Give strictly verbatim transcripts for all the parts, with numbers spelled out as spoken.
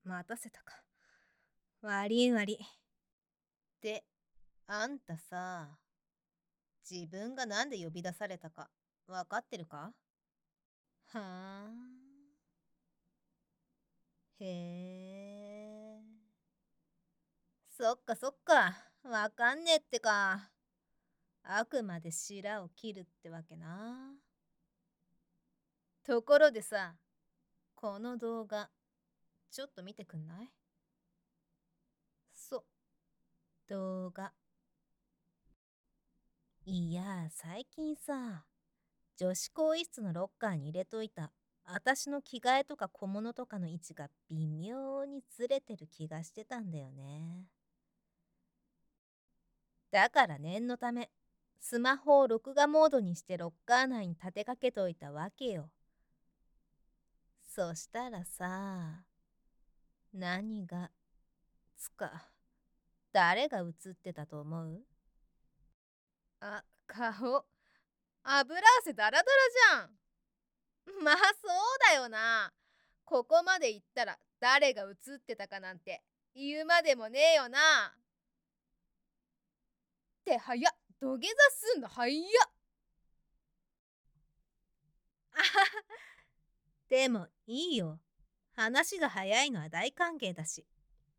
待たせたか。悪い悪い。で、あんたさ、自分がなんで呼び出されたか、わかってるか？はあ。へえ。そっかそっか。わかんねえってか。あくまで白を切るってわけな。ところでさ、この動画、ちょっと見てくんない？そ、動画。いや、最近さ、女子更衣室のロッカーに入れといた、あたしの着替えとか小物とかの位置が微妙にずれてる気がしてたんだよね。だから念のため、スマホを録画モードにしてロッカー内に立てかけといたわけよ。そしたらさ、何が、つか、誰が映ってたと思う？あ、顔、油汗だらだらじゃん。まあそうだよな。ここまで行ったら誰が映ってたかなんて言うまでもねえよな。って早っ。土下座すんの早っ。あはは。でもいいよ。話が早いのは大歓迎だし。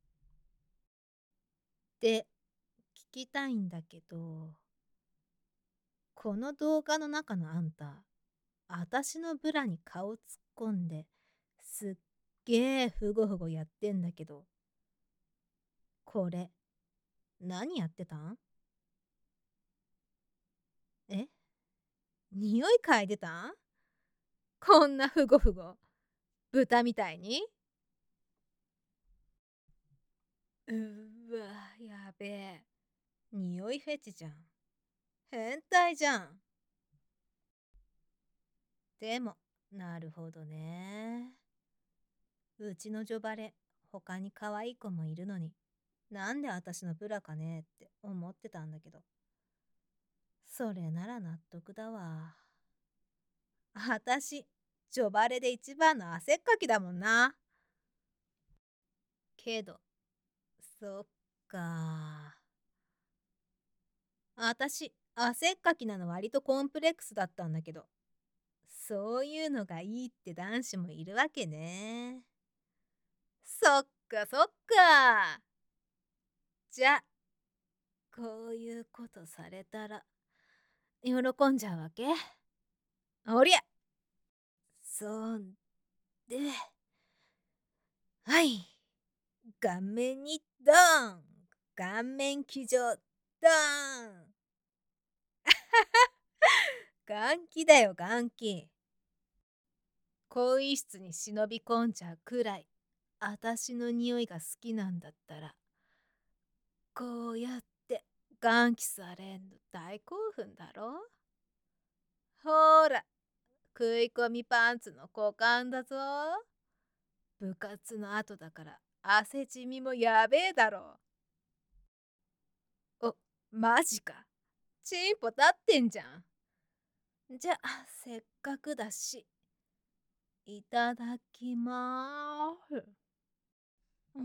で、聞きたいんだけど、この動画の中のあんた、あたしのブラに顔突っ込んで、すっげえふごふごやってんだけど、これ、何やってたん？え？匂い嗅いでたん？こんなふごふご。豚みたいに？うーわ、やべえ。匂いフェチじゃん。変態じゃん。でも、なるほどね。うちのジョバレ、他に可愛い子もいるのに、なんで私のブラかねって思ってたんだけど。それなら納得だわ。私、ジョバレで一番の汗っかきだもんな。けど、そっか。私、汗っかきなの割とコンプレックスだったんだけど、そういうのがいいって男子もいるわけね。そっかそっか。じゃあ、こういうことされたら、喜んじゃうわけ？おりゃ。そんで、はい。顔面にドーン。顔面騎乗ドーン。元気だよ元気。更衣室に忍び込んじゃうくらい、あたしの匂いが好きなんだったら、こうやって元気されんの大興奮だろ？ほーら、食い込みパンツの股間だぞ。部活の後だから汗じみもやべえだろ。お、マジか。チンポ立ってんじゃん。じゃあ、せっかくだし、いただきまーす。うん。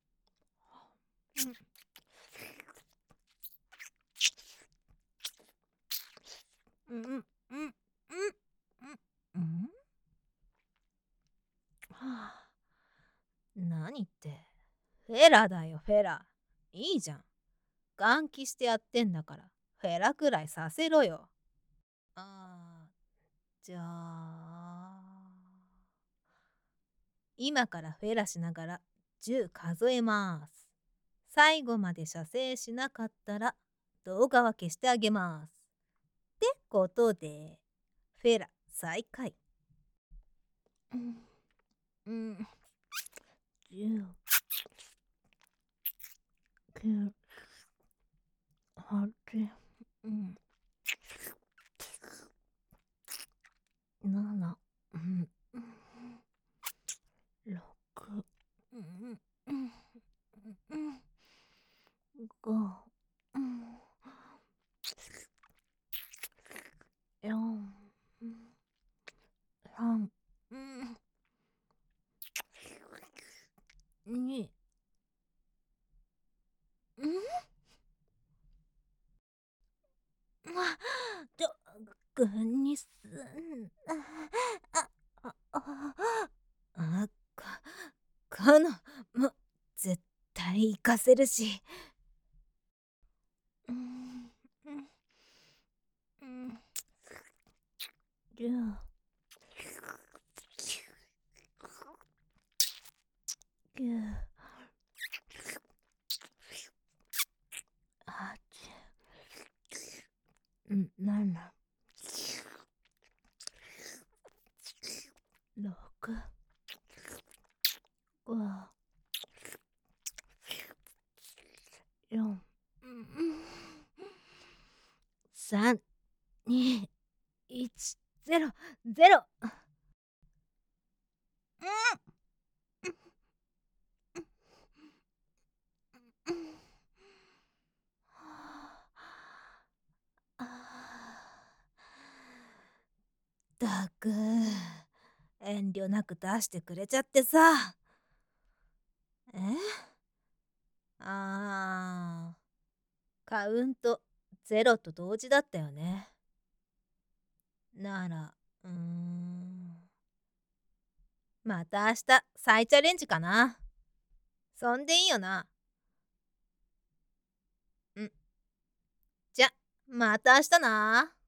うん。うん。うん。うん。うん。はあ、何って、フェラだよ、フェラ。いいじゃん。換気してやってんだから、フェラくらいさせろよ。ああ、じゃあ、今からフェラしながらじゅう数えます。最後まで射精しなかったら動画は消してあげます。ってことで、フェラ再開。うん、うん、じゅう、きゅう、はち、うん、なな、うん、ろく、うん、うん、うん、ご、うん、よん、さん、うん、 に、んあ、どくにすん、あ、あ、あ、あ、か、かの、も、絶対行かせるし。うん、うん、うん、りゅう、きゅう、はち、なな、ろく、ご、よん、さん、に、いち、ゼロ、ゼロ。ったく、遠慮なく出してくれちゃってさ。えあー、カウントゼロと同時だったよね。なら、うーん。また明日再チャレンジかな。そんでいいよな。んじゃ、また明日な。